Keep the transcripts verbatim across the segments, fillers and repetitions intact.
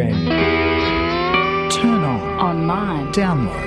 N. Turn on. Online. Download.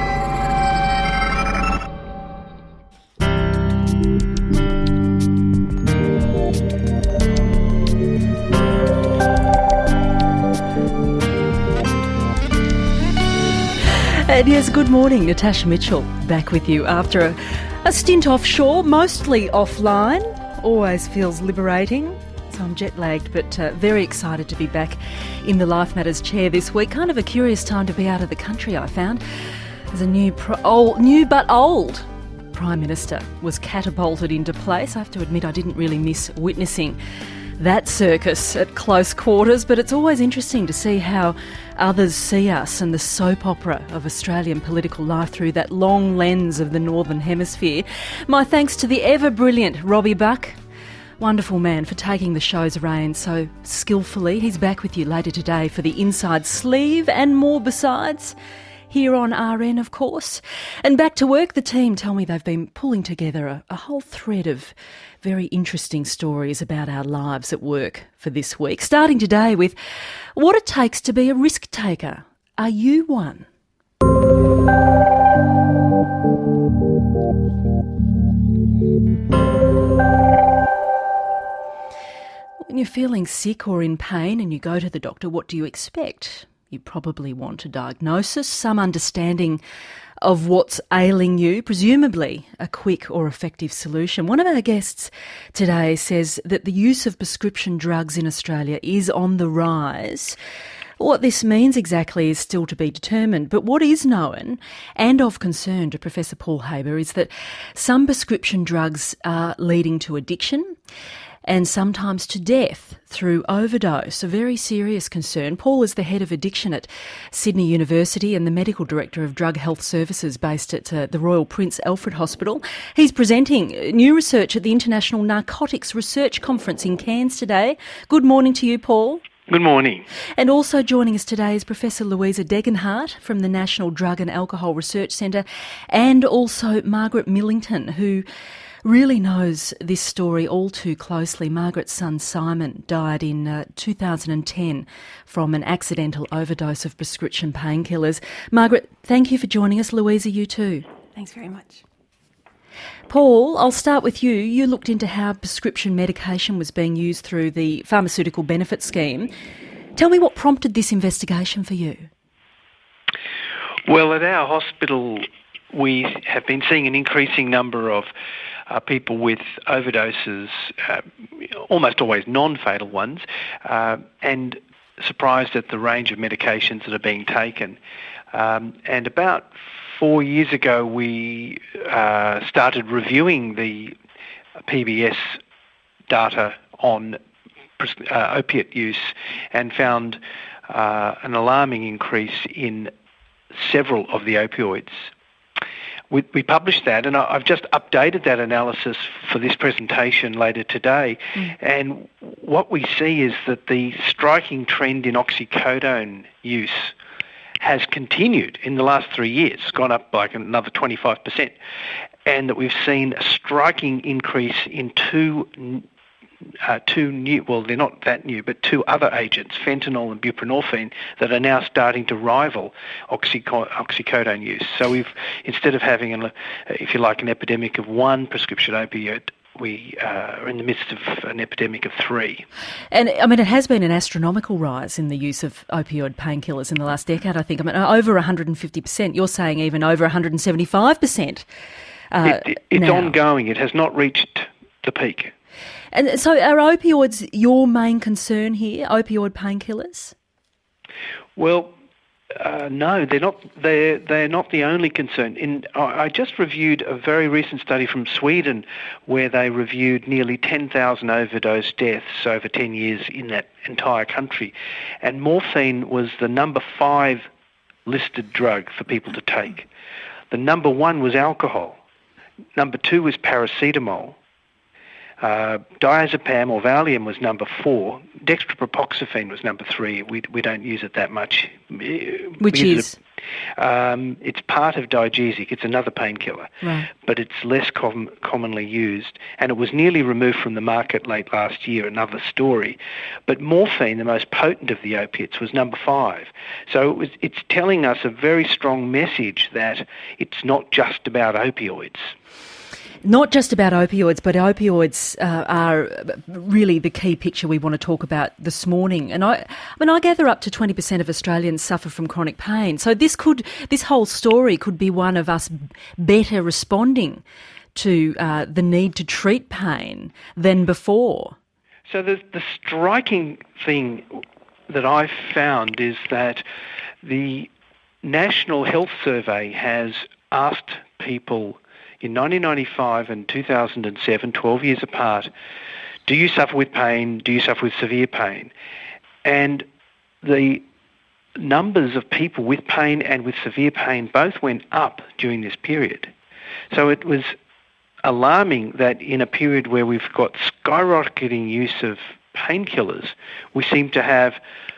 And yes, good morning. Natasha Mitchell back with you after a, a stint offshore, mostly offline. Always feels liberating. So I'm jet lagged, but uh, very excited to be back in the Life Matters chair this week. Kind of a curious time to be out of the country, I found. As a new, pro- old, new but old Prime Minister was catapulted into place. I have to admit I didn't really miss witnessing that circus at close quarters, but it's always interesting to see how others see us and the soap opera of Australian political life through that long lens of the Northern Hemisphere. My thanks to the ever-brilliant Robbie Buck. Wonderful man for taking the show's reins so skillfully. He's back with you later today for the Inside Sleeve and more besides, here on R N, of course. And back to work, the team tell me they've been pulling together a, a whole thread of very interesting stories about our lives at work for this week. Starting today with what it takes to be a risk taker. Are you one? When you're feeling sick or in pain and you go to the doctor, what do you expect? You probably want a diagnosis, some understanding of what's ailing you, presumably a quick or effective solution. One of our guests today says that the use of prescription drugs in Australia is on the rise. What this means exactly is still to be determined, but what is known and of concern to Professor Paul Haber is that some prescription drugs are leading to addiction and sometimes to death through overdose, a very serious concern. Paul is the head of addiction at Sydney University and the medical director of drug health services based at uh, the Royal Prince Alfred Hospital. He's presenting new research at the International Narcotics Research Conference in Cairns today. Good morning to you, Paul. Good morning. And also joining us today is Professor Louisa Degenhardt from the National Drug and Alcohol Research Centre, and also Margaret Millington, who really knows this story all too closely. Margaret's son Simon died in uh, two thousand ten from an accidental overdose of prescription painkillers. Margaret, thank you for joining us. Louisa, you too. Thanks very much. Paul, I'll start with you. You looked into how prescription medication was being used through the Pharmaceutical Benefit Scheme. Tell me what prompted this investigation for you. Well, at our hospital, we have been seeing an increasing number of uh, people with overdoses, uh, almost always non-fatal ones, uh, and surprised at the range of medications that are being taken. Um, and about four years ago, we uh, started reviewing the P B S data on uh, opiate use and found uh, an alarming increase in several of the opioids. We, we published that, and I, I've just updated that analysis for this presentation later today. Mm. And what we see is that the striking trend in oxycodone use has continued in the last three years. It's gone up by like another twenty-five percent. And that we've seen a striking increase in two Uh, two new, well, they're not that new, but two other agents, fentanyl and buprenorphine, that are now starting to rival oxyco- oxycodone use. So we've, instead of having, an, if you like, an epidemic of one prescription opiate, we uh, are in the midst of an epidemic of three. And, I mean, it has been an astronomical rise in the use of opioid painkillers in the last decade, I think. I mean, over one hundred fifty percent. You're saying even over one hundred seventy-five percent uh, it, it, It's now. ongoing. It has not reached the peak. And so are opioids your main concern here, opioid painkillers? Well, uh, no, they're not. They're they're not the only concern. In I, I just reviewed a very recent study from Sweden, where they reviewed nearly ten thousand overdose deaths over ten years in that entire country, and morphine was the number five listed drug for people to take. The number one was alcohol. Number two was paracetamol. Uh, diazepam or Valium was number four. Dextropropoxyphene was number three. We we don't use it that much. Which is? Um, it's part of Digesic. It's another painkiller, right. but it's less com- commonly used. And it was nearly removed from the market late last year, another story. But morphine, the most potent of the opiates, was number five. So it was, it's telling us a very strong message that it's not just about opioids. Not just about opioids, but opioids uh, are really the key picture we want to talk about this morning. And I, I mean, I gather up to twenty percent of Australians suffer from chronic pain. So this could, this whole story could be one of us better responding to uh, the need to treat pain than before. So the the striking thing that I've found is that the National Health Survey has asked people in nineteen ninety-five and two thousand seven, twelve years apart, do you suffer with pain? Do you suffer with severe pain? And the numbers of people with pain and with severe pain both went up during this period. So it was alarming that in a period where we've got skyrocketing use of painkillers, we seem to have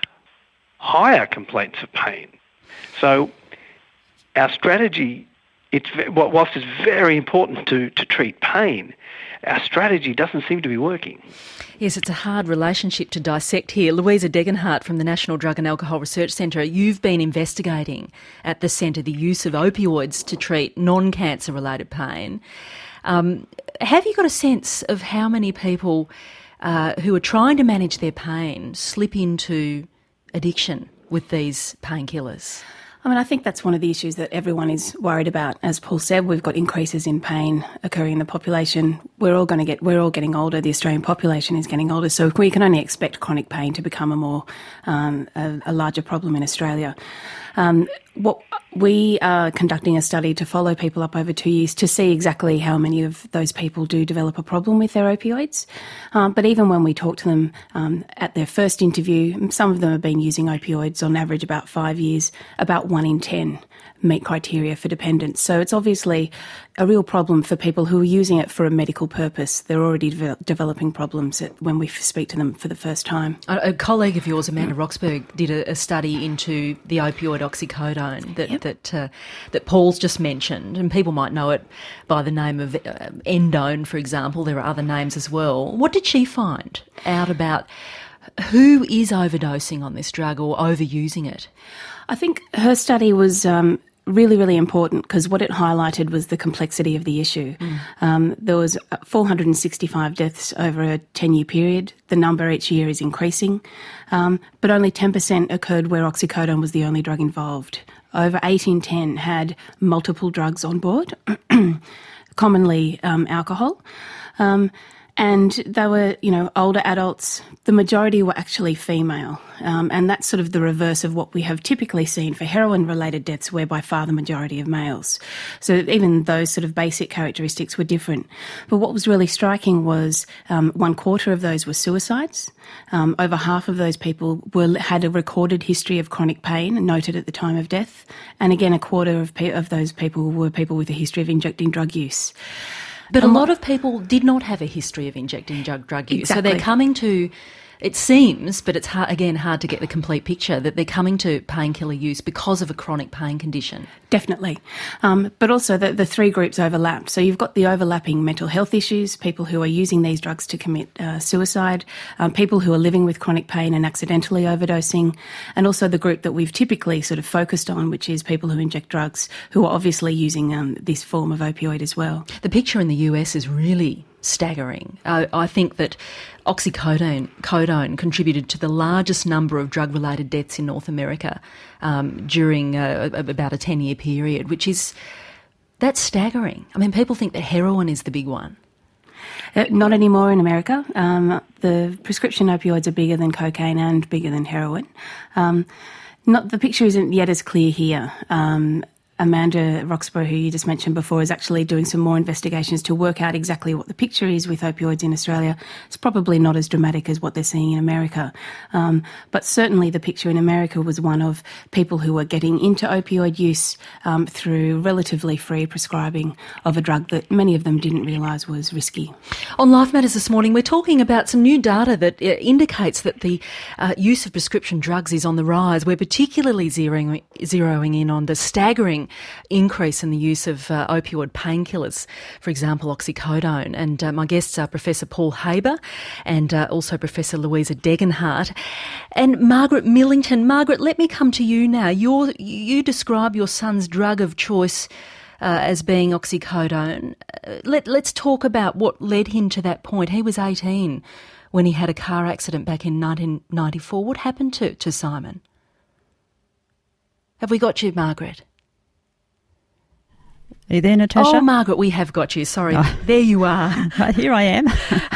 higher complaints of pain. So our strategy, it's whilst it's very important to, to treat pain, our strategy doesn't seem to be working. Yes, it's a hard relationship to dissect here. Louisa Degenhardt from the National Drug and Alcohol Research Centre, you've been investigating at the centre the use of opioids to treat non-cancer related pain. Um, have you got a sense of how many people uh, who are trying to manage their pain slip into addiction with these painkillers? I mean, I think that's one of the issues that everyone is worried about. As Paul said, we've got increases in pain occurring in the population. We're all going to get, we're all getting older. The Australian population is getting older, so we can only expect chronic pain to become a more, um, a, a larger problem in Australia. Um, what we are conducting a study to follow people up over two years to see exactly how many of those people do develop a problem with their opioids. Um, but even when we talk to them um, at their first interview, some of them have been using opioids on average about five years. About one in ten meet criteria for dependence. So it's obviously a real problem for people who are using it for a medical purpose. They're already de- developing problems at, when we speak to them for the first time. A, a colleague of yours, Amanda Roxburgh, did a, a study into the opioid oxycodone that yep. that uh, that Paul's just mentioned, and people might know it by the name of uh, Endone, for example. There are other names as well. What did she find out about who is overdosing on this drug or overusing it? I think her study was um, really, really important because what it highlighted was the complexity of the issue. Mm. Um, there was four hundred sixty-five deaths over a ten-year period. The number each year is increasing, um, but only ten percent occurred where oxycodone was the only drug involved. Over eight in ten had multiple drugs on board, commonly um, alcohol. Um, And they were, you know, older adults. The majority were actually female. Um, and that's sort of the reverse of what we have typically seen for heroin-related deaths, where by far the majority of males. So even those sort of basic characteristics were different. But what was really striking was um, one quarter of those were suicides. Um, over half of those people were, had a recorded history of chronic pain noted at the time of death. And again, a quarter of, pe- of those people were people with a history of injecting drug use. But a lot of people did not have a history of injecting drug, drug use. Exactly. So they're coming to, it seems, but it's hard, again hard to get the complete picture, that they're coming to painkiller use because of a chronic pain condition. Definitely. Um, but also the, the three groups overlap. So you've got the overlapping mental health issues, people who are using these drugs to commit uh, suicide, um, people who are living with chronic pain and accidentally overdosing, and also the group that we've typically sort of focused on, which is people who inject drugs who are obviously using um, this form of opioid as well. The picture in the U S is really staggering. Uh, I think that oxycodone codone contributed to the largest number of drug-related deaths in North America um, during uh, about a ten-year period, which is, that's staggering. I mean, people think that heroin is the big one. Uh, not anymore in America. Um, the prescription opioids are bigger than cocaine and bigger than heroin. Um, not the picture isn't yet as clear here. Um, Amanda Roxburgh, who you just mentioned before, is actually doing some more investigations to work out exactly what the picture is with opioids in Australia. It's probably not as dramatic as what they're seeing in America. Um, but certainly the picture in America was one of people who were getting into opioid use um, through relatively free prescribing of a drug that many of them didn't realise was risky. On Life Matters this morning, we're talking about some new data that uh, indicates that the uh, use of prescription drugs is on the rise. We're particularly zeroing, zeroing in on the staggering increase in the use of uh, opioid painkillers, for example, oxycodone. And uh, my guests are Professor Paul Haber and uh, also Professor Louisa Degenhardt and Margaret Millington. Margaret, let me come to you now. You're, you describe your son's drug of choice uh, as being oxycodone. Uh, let, let's talk about what led him to that point. He was eighteen when he had a car accident back in nineteen ninety-four. What happened to, to Simon? Have we got you, Margaret? Are you there, Natasha? Oh, Margaret, we have got you. Sorry. Oh. There you are. Here I am.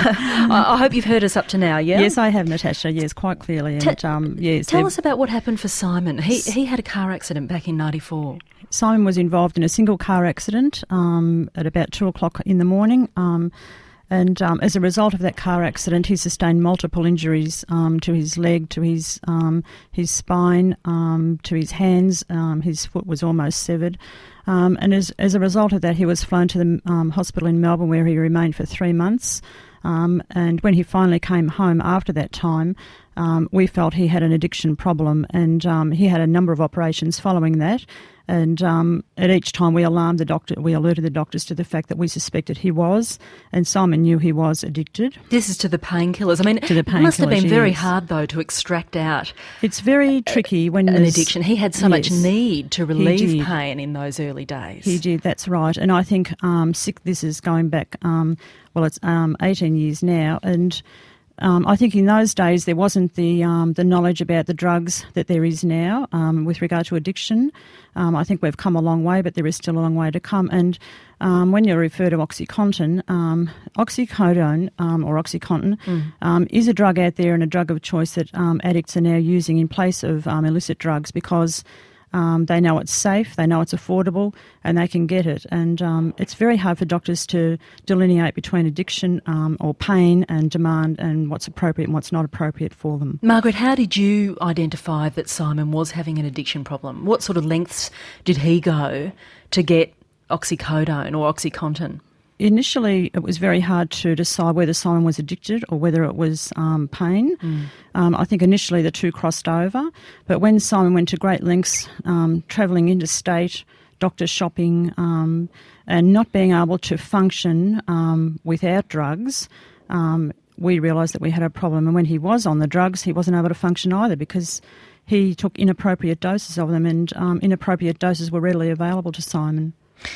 I, I hope you've heard us up to now, yeah? Yes, I have, Natasha. Yes, quite clearly. And, Ta- um, yes, tell us about what happened for Simon. He he had a car accident back in ninety-four. Simon was involved in a single car accident um, at about two o'clock in the morning. Um, And um, as a result of that car accident, he sustained multiple injuries um, to his leg, to his um, his spine, um, to his hands. Um, his foot was almost severed. Um, and as, as a result of that, he was flown to the um, hospital in Melbourne, where he remained for three months. Um, and when he finally came home after that time, um, we felt he had an addiction problem, and um, he had a number of operations following that. And um, at each time we alarmed the doctor, we alerted the doctors to the fact that we suspected he was, and Simon knew he was addicted. This is to the painkillers. I mean, to the it must have been painkillers, very yes. hard, though, to extract out It's very tricky when an there's- addiction. He had so much Yes, need to he relieve did. pain in those early days. He did, that's right. And I think um, sick, this is going back, um, well, it's um, eighteen years now, and Um, I think in those days there wasn't the um, the knowledge about the drugs that there is now um, with regard to addiction. Um, I think we've come a long way, but there is still a long way to come. And um, when you refer to OxyContin, um, oxycodone um, or OxyContin mm. um, is a drug out there and a drug of choice that um, addicts are now using in place of um, illicit drugs because Um, they know it's safe, they know it's affordable, and they can get it. And um, it's very hard for doctors to delineate between addiction um, or pain and demand and what's appropriate and what's not appropriate for them. Margaret, how did you identify that Simon was having an addiction problem? What sort of lengths did he go to get oxycodone or OxyContin? Initially, it was very hard to decide whether Simon was addicted or whether it was um, pain. Mm. Um, I think initially the two crossed over, but when Simon went to great lengths, um, travelling interstate, doctor shopping, um, and not being able to function um, without drugs, um, we realised that we had a problem. And when he was on the drugs, he wasn't able to function either because he took inappropriate doses of them, and um, inappropriate doses were readily available to Simon.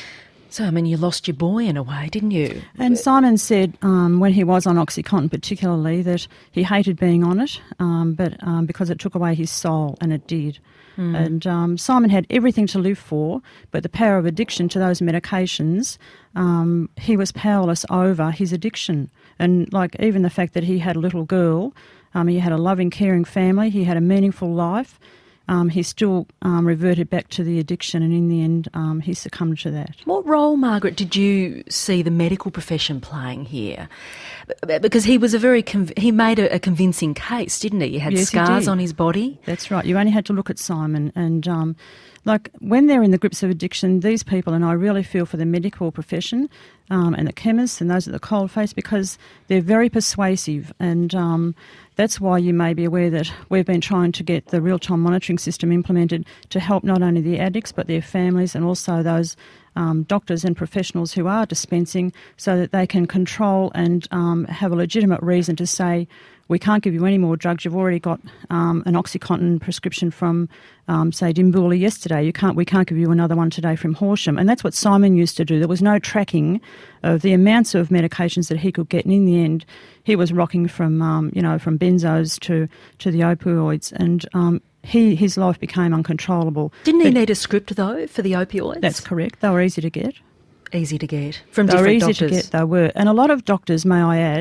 So, I mean, you lost your boy in a way, didn't you? And Simon said um, when he was on OxyContin particularly that he hated being on it, um, but um, because it took away his soul, and it did. Mm. And um, Simon had everything to live for, but the power of addiction to those medications, um, he was powerless over his addiction. And like even the fact that he had a little girl, um, he had a loving, caring family, he had a meaningful life, Um, he still um, reverted back to the addiction, and in the end um, he succumbed to that. What role, Margaret, did you see the medical profession playing here? Because he was a very conv- he made a, a convincing case, didn't he? He had yes, scars he did. on his body. That's right. You only had to look at Simon, and um, like when they're in the grips of addiction, these people, and I really feel for the medical profession um, and the chemists and those at the coalface, because they're very persuasive, and um, that's why you may be aware that we've been trying to get the real-time monitoring system implemented to help not only the addicts but their families and also those um, doctors and professionals who are dispensing, so that they can control and um, have a legitimate reason to say, we can't give you any more drugs. You've already got um, an OxyContin prescription from, um, say, Dimboola yesterday. You can't. We can't give you another one today from Horsham. And that's what Simon used to do. There was no tracking of the amounts of medications that he could get. And in the end, he was rocking from, um, you know, from benzos to, to the opioids. And um, he his life became uncontrollable. Didn't he but need a script, though, for the opioids? That's correct. They were easy to get. Easy to get from they different were easy doctors. to get, they were. And a lot of doctors, may I add,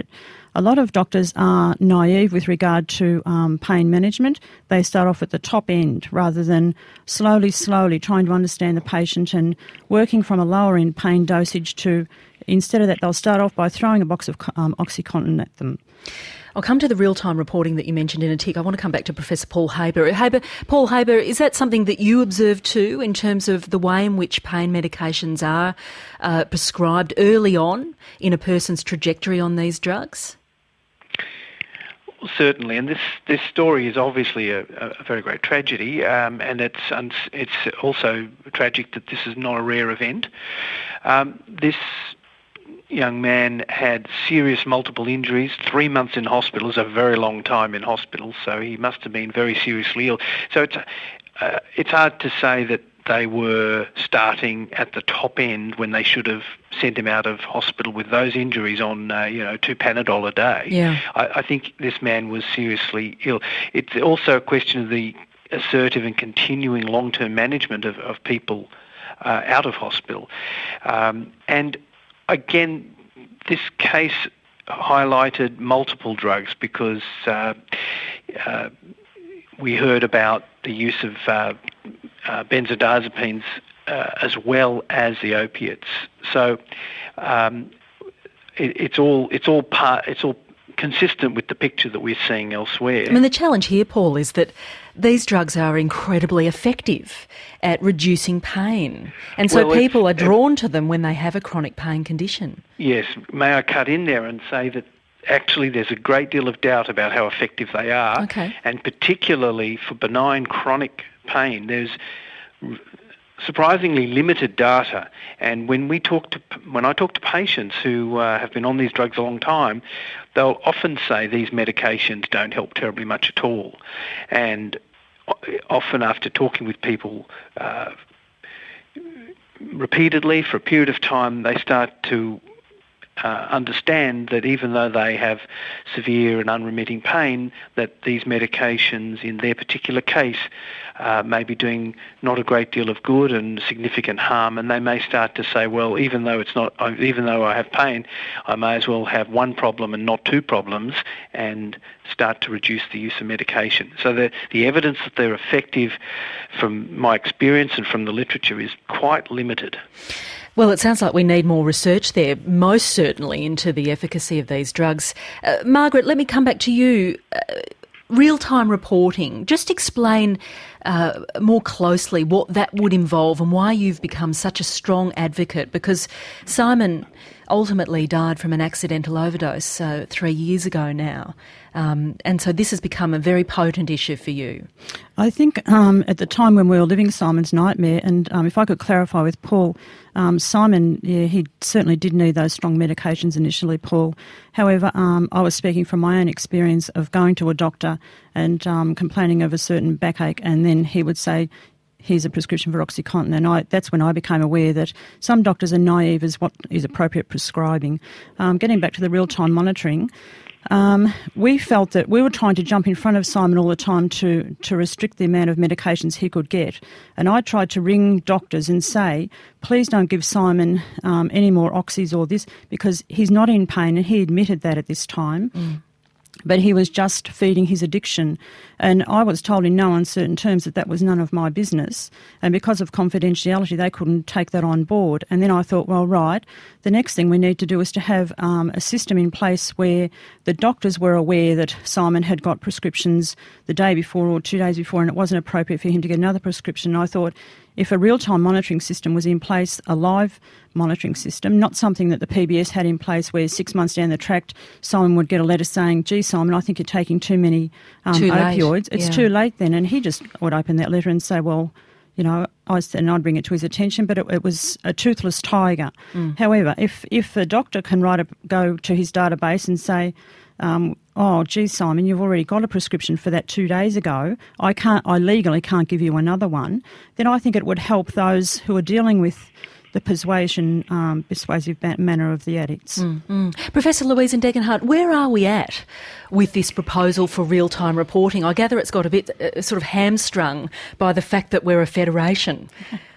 a lot of doctors are naive with regard to um, pain management. They start off at the top end rather than slowly, slowly trying to understand the patient and working from a lower end pain dosage to, instead of that, they'll start off by throwing a box of um, OxyContin at them. I'll come to the real-time reporting that you mentioned in a tick. I want to come back to Professor Paul Haber. Haber. Paul Haber, is that something that you observe too in terms of the way in which pain medications are uh, prescribed early on in a person's trajectory on these drugs? Well, certainly, and this, this story is obviously a, a very great tragedy, um, and it's it's also tragic that this is not a rare event. Um, this young man had serious multiple injuries. Three months in hospital is a very long time in hospital, so he must have been very seriously ill. So it's uh, it's hard to say that they were starting at the top end when they should have sent him out of hospital with those injuries on, uh, you know, two Panadol a day. Yeah. I, I think this man was seriously ill. It's also a question of the assertive and continuing long-term management of, of people uh, out of hospital. Um, and Again, this case highlighted multiple drugs because uh, uh, we heard about the use of uh, uh, benzodiazepines uh, as well as the opiates. So um, it, it's all it's all part it's all consistent with the picture that we're seeing elsewhere. I mean, the challenge here, Paul, is that these drugs are incredibly effective at reducing pain. And so well, people are drawn to them when they have a chronic pain condition. Yes. May I cut in there and say that actually there's a great deal of doubt about how effective they are. Okay. And particularly for benign chronic pain, there's surprisingly limited data. And when we talk to, when I talk to patients who uh, have been on these drugs a long time, they'll often say these medications don't help terribly much at all. And often after talking with people uh, repeatedly for a period of time, they start to uh, understand that even though they have severe and unremitting pain, that these medications in their particular case uh, may be doing not a great deal of good and significant harm, and they may start to say, well, even though it's not, even though I have pain, I may as well have one problem and not two problems, and start to reduce the use of medication. So the, the evidence that they're effective from my experience and from the literature is quite limited. Well, it sounds like we need more research there, most certainly, into the efficacy of these drugs. Uh, Margaret, let me come back to you. Uh, real-time reporting, just explain uh, more closely what that would involve and why you've become such a strong advocate, because Simon ultimately died from an accidental overdose uh, three years ago now. Um, and so this has become a very potent issue for you. I think um, at the time when we were living Simon's nightmare, and um, if I could clarify with Paul, um, Simon, yeah, he certainly did need those strong medications initially, Paul. However, um, I was speaking from my own experience of going to a doctor and um, complaining of a certain backache, and then he would say, here's a prescription for OxyContin, and I, that's when I became aware that some doctors are naive as what is appropriate prescribing. Um, getting back to the real-time monitoring, um, we felt that we were trying to jump in front of Simon all the time to, to restrict the amount of medications he could get. And I tried to ring doctors and say, please don't give Simon um, any more oxys or this, because he's not in pain, and he admitted that at this time. Mm. But he was just feeding his addiction. And I was told in no uncertain terms that that was none of my business. And because of confidentiality, they couldn't take that on board. And then I thought, well, right, the next thing we need to do is to have um, a system in place where the doctors were aware that Simon had got prescriptions the day before or two days before, and it wasn't appropriate for him to get another prescription. And I thought, if a real-time monitoring system was in place, a live monitoring system, not something that the P B S had in place where six months down the track Simon would get a letter saying, gee, Simon, I think you're taking too many um, too opioids. It's yeah. too late then. And he just would open that letter and say, well, you know, I said, and I'd bring it to his attention, but it, it was a toothless tiger. Mm. However, if, if a doctor can write a, go to his database and say, um, oh, gee, Simon, you've already got a prescription for that two days ago, I can't, I legally can't give you another one, then I think it would help those who are dealing with the persuasion, um, persuasive manner of the addicts. Mm, mm. Professor Louise Degenhardt, where are we at with this proposal for real-time reporting? I gather it's got a bit uh, sort of hamstrung by the fact that we're a federation.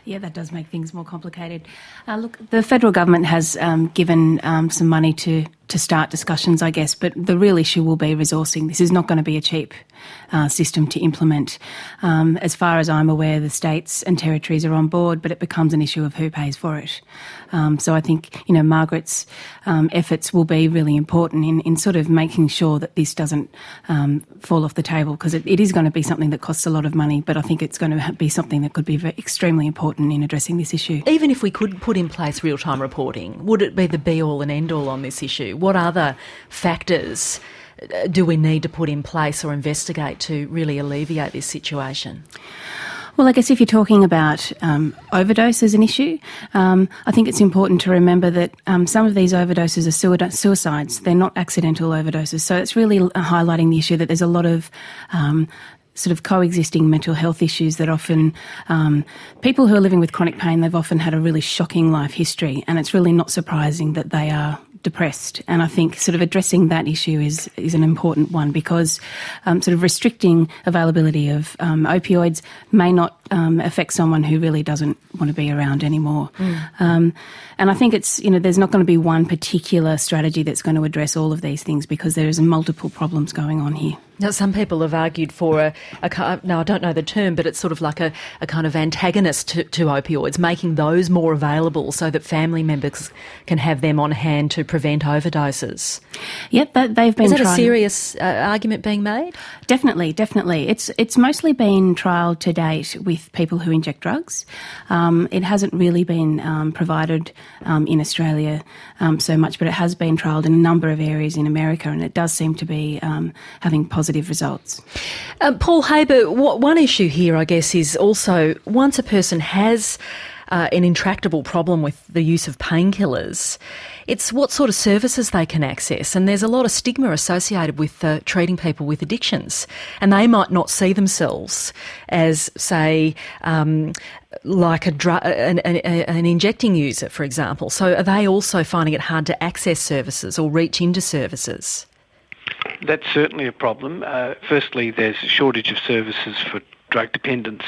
Yeah, that does make things more complicated. Uh, look, the federal government has um, given um, some money to, to start discussions, I guess, but the real issue will be resourcing. This is not going to be a cheap uh, system to implement. Um, as far as I'm aware, the states and territories are on board, but it becomes an issue of who pays for it. Um, so I think, you know, Margaret's um, efforts will be really important in, in sort of making sure that this doesn't um, fall off the table, because it, it is going to be something that costs a lot of money, but I think it's going to be something that could be very, extremely important in addressing this issue. Even if we could put in place real-time reporting, would it be the be-all and end-all on this issue? What other factors do we need to put in place or investigate to really alleviate this situation? Well, I guess if you're talking about um, overdose as an issue, um, I think it's important to remember that um, some of these overdoses are suicides. They're not accidental overdoses. So it's really highlighting the issue that there's a lot of um, sort of coexisting mental health issues that often um, people who are living with chronic pain, they've often had a really shocking life history, and it's really not surprising that they are depressed. And I think sort of addressing that issue is is an important one, because um, sort of restricting availability of um, opioids may not um, affect someone who really doesn't want to be around anymore. Mm. Um, and I think it's, you know, there's not going to be one particular strategy that's going to address all of these things, because there is multiple problems going on here. Now, some people have argued for a, a now I don't know the term, but it's sort of like a, a kind of antagonist to, to opioids, making those more available so that family members can have them on hand to prevent overdoses. Yep, that, they've been. Is that trying. a serious uh, argument being made? Definitely, definitely. It's it's mostly been trialled to date with people who inject drugs. Um, it hasn't really been um, provided um, in Australia um, so much, but it has been trialled in a number of areas in America, and it does seem to be um, having positive results. Uh, Paul Haber, what, one issue here, I guess, is also once a person has uh, an intractable problem with the use of painkillers, it's what sort of services they can access. And there's a lot of stigma associated with uh, treating people with addictions. And they might not see themselves as, say, um, like a dr- an, an, an injecting user, for example. So are they also finding it hard to access services or reach into services? That's certainly a problem. Uh, firstly, there's a shortage of services for drug dependents,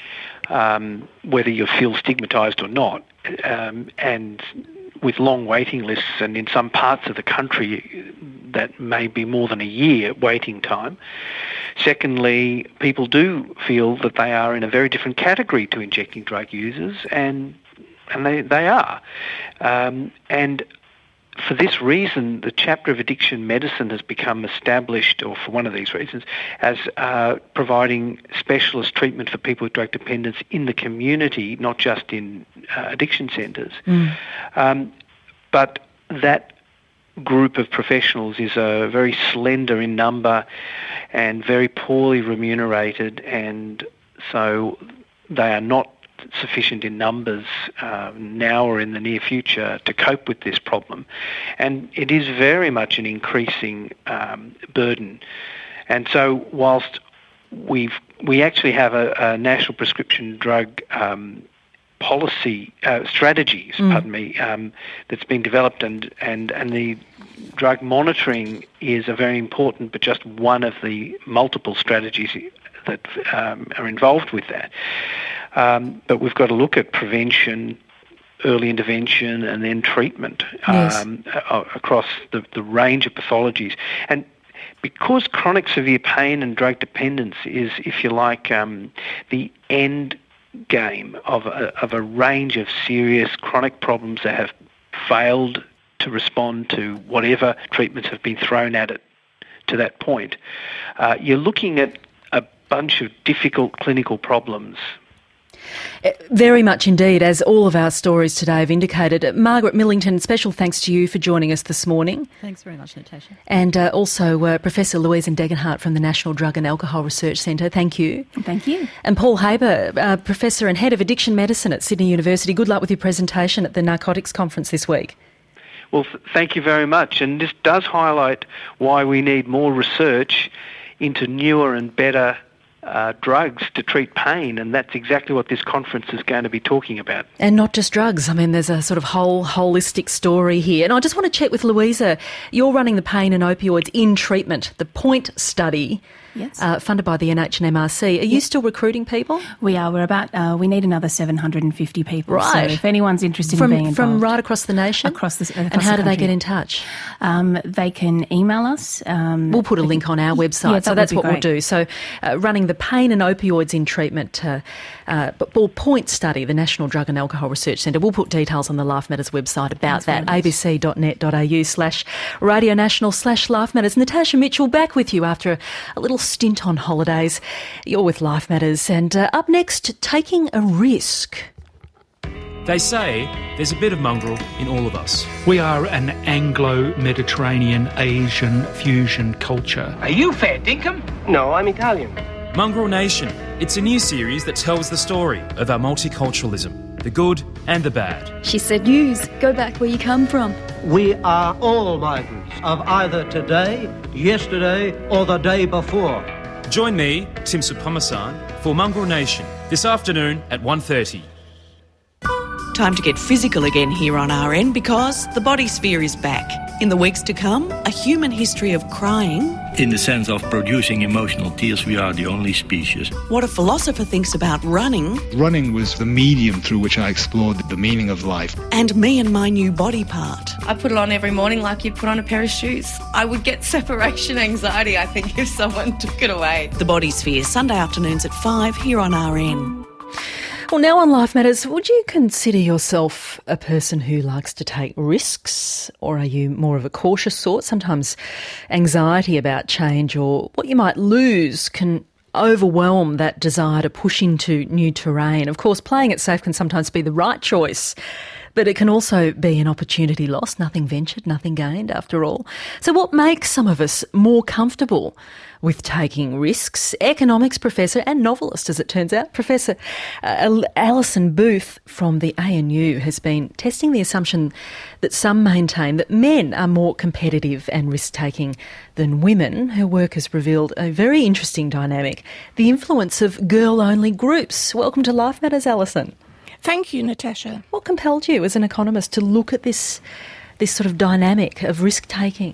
um, whether you feel stigmatised or not, um, and with long waiting lists, and in some parts of the country that may be more than a year waiting time. Secondly, people do feel that they are in a very different category to injecting drug users, and and they, they are. Um, and for this reason, the chapter of addiction medicine has become established, or for one of these reasons, as uh, providing specialist treatment for people with drug dependence in the community, not just in uh, addiction centres. Mm. Um, but that group of professionals is uh, very slender in number and very poorly remunerated, and so they are not sufficient in numbers uh, now or in the near future to cope with this problem. And it is very much an increasing um, burden. And so whilst we've we actually have a, a national prescription drug um, policy uh, strategies, mm. pardon me, um, that's been developed, and, and, and the drug monitoring is a very important, but just one of the multiple strategies that um, are involved with that. Um, but we've got to look at prevention, early intervention, and then treatment yes. um, a- across the, the range of pathologies. And because chronic severe pain and drug dependence is, if you like, um, the end game of a, of a range of serious chronic problems that have failed to respond to whatever treatments have been thrown at it to that point, uh, you're looking at a bunch of difficult clinical problems. Very much indeed, as all of our stories today have indicated. Uh, Margaret Millington, special thanks to you for joining us this morning. Thanks very much, Natasha. And uh, also uh, Professor Louise Degenhardt from the National Drug and Alcohol Research Centre. Thank you. Thank you. And Paul Haber, uh, Professor and Head of Addiction Medicine at Sydney University. Good luck with your presentation at the Narcotics Conference this week. Well, th- thank you very much. And this does highlight why we need more research into newer and better Uh, drugs to treat pain, and that's exactly what this conference is going to be talking about. And not just drugs. I mean, there's a sort of whole holistic story here. And I just want to check with Louisa, you're running the pain and opioids in treatment, the POINT study. Yes. uh, funded by the N H and M R C. Are you Yes. still recruiting people? We are. We're about, uh, we need another seven hundred fifty people. Right. So if anyone's interested From, in being involved. from right across the nation? Across the, across and how the do they country. get in touch? Um, they can email us. Um, We'll put a link on our website, Yeah, so that that's would what be we'll great. do. So, uh, running the pain and opioids in treatment uh, uh, or point study, the National Drug and Alcohol Research Centre. We'll put details on the Life Matters website about Thanks that, abc.net.au slash Radio National slash Life Matters. Natasha Mitchell back with you after a, a little stint on holidays. You're with Life Matters, and uh, up next, taking a risk. They say there's a bit of mongrel in all of us. We are an Anglo-Mediterranean Asian fusion culture. Are you fair dinkum? No, I'm Italian. Mongrel Nation. It's a new series that tells the story of our multiculturalism, the good and the bad. She said, "News, go back where you come from." We are all migrants of either today, yesterday, or the day before. Join me, Tim Supamasan, for Mongrel Nation this afternoon at one thirty. Time to get physical again here on R N because the body sphere is back. In the weeks to come, a human history of crying. In the sense of producing emotional tears, we are the only species. What a philosopher thinks about running. Running was the medium through which I explored the meaning of life. And me and my new body part. I put it on every morning like you'd put on a pair of shoes. I would get separation anxiety, I think, if someone took it away. The Body Sphere, Sunday afternoons at five here on R N. Well, now on Life Matters, would you consider yourself a person who likes to take risks, or are you more of a cautious sort? Sometimes anxiety about change or what you might lose can overwhelm that desire to push into new terrain. Of course, playing it safe can sometimes be the right choice, but it can also be an opportunity lost, nothing ventured, nothing gained after all. So what makes some of us more comfortable with taking risks? Economics professor and novelist, as it turns out, Professor uh, Alison Booth from the A N U has been testing the assumption that some maintain that men are more competitive and risk-taking than women. Her work has revealed a very interesting dynamic, the influence of girl-only groups. Welcome to Life Matters, Alison. Thank you, Natasha. What compelled you as an economist to look at this, this sort of dynamic of risk-taking?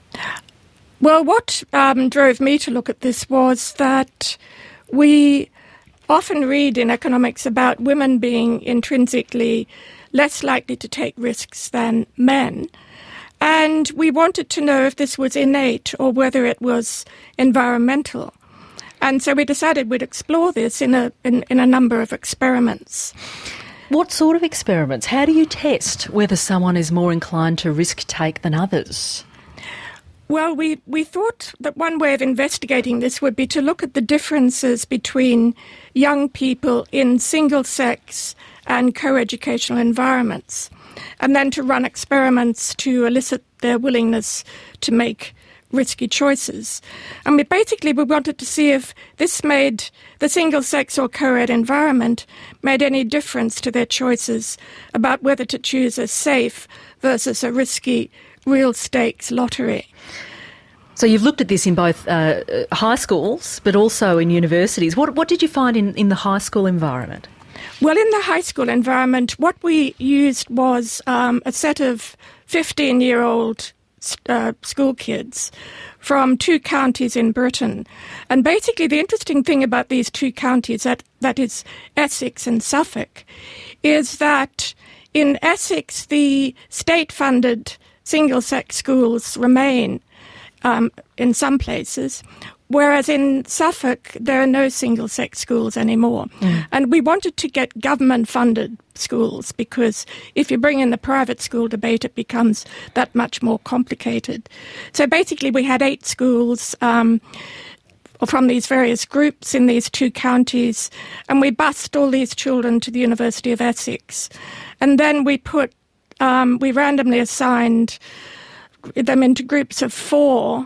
Well, what um, drove me to look at this was that we often read in economics about women being intrinsically less likely to take risks than men. And we wanted to know if this was innate or whether it was environmental. And so we decided we'd explore this in a in, in a number of experiments. What sort of experiments? How do you test whether someone is more inclined to risk take than others? Well, we, we thought that one way of investigating this would be to look at the differences between young people in single-sex and co-educational environments, and then to run experiments to elicit their willingness to make risky choices. And we basically we wanted to see if this made the single-sex or co-ed environment made any difference to their choices about whether to choose a safe versus a risky real stakes lottery. So you've looked at this in both uh, high schools but also in universities. What, what did you find in, in the high school environment? Well, in the high school environment, what we used was um, a set of fifteen-year-old uh, school kids from two counties in Britain. And basically the interesting thing about these two counties, that, that is Essex and Suffolk, is that in Essex the state-funded single-sex schools remain um, in some places, whereas in Suffolk there are no single-sex schools anymore. Mm. And we wanted to get government-funded schools because if you bring in the private school debate, it becomes that much more complicated. So basically we had eight schools um, from these various groups in these two counties, and we bused all these children to the University of Essex. And then we put, um, we randomly assigned them into groups of four.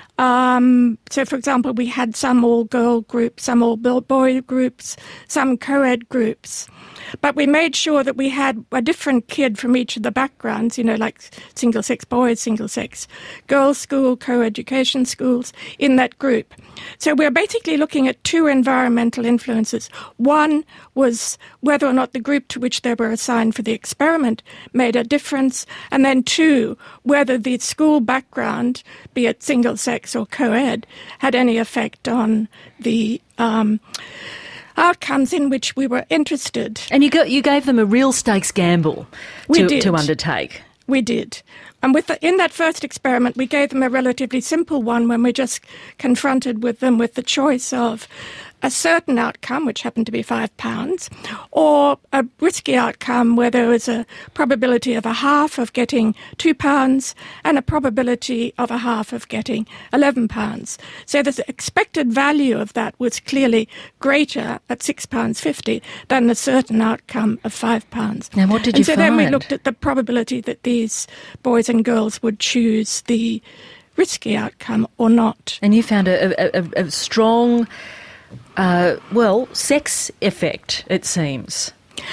Um, so, for example, we had some all-girl groups, some all-boy groups, some co-ed groups. but we made sure that we had a different kid from each of the backgrounds, you know, like single-sex boys, single-sex girls' school, co-education schools, in that group. So we're basically looking at two environmental influences. One was whether or not the group to which they were assigned for the experiment made a difference, and then two, whether the school background, be it single-sex or co-ed, had any effect on the um, outcomes in which we were interested. And you go, you gave them a real stakes gamble we to, did. to undertake. We did. And with the, in that first experiment, we gave them a relatively simple one when we just confronted with them with the choice of a certain outcome, which happened to be five pounds, or a risky outcome where there was a probability of a half of getting two pounds and a probability of a half of getting eleven pounds. So the expected value of that was clearly greater at six pounds fifty than the certain outcome of five pounds. Now, what did and you so find? Then we looked at the probability that these boys and girls would choose the risky outcome or not. And you found a, a, a, a strong... Uh, well, sex effect, it seems.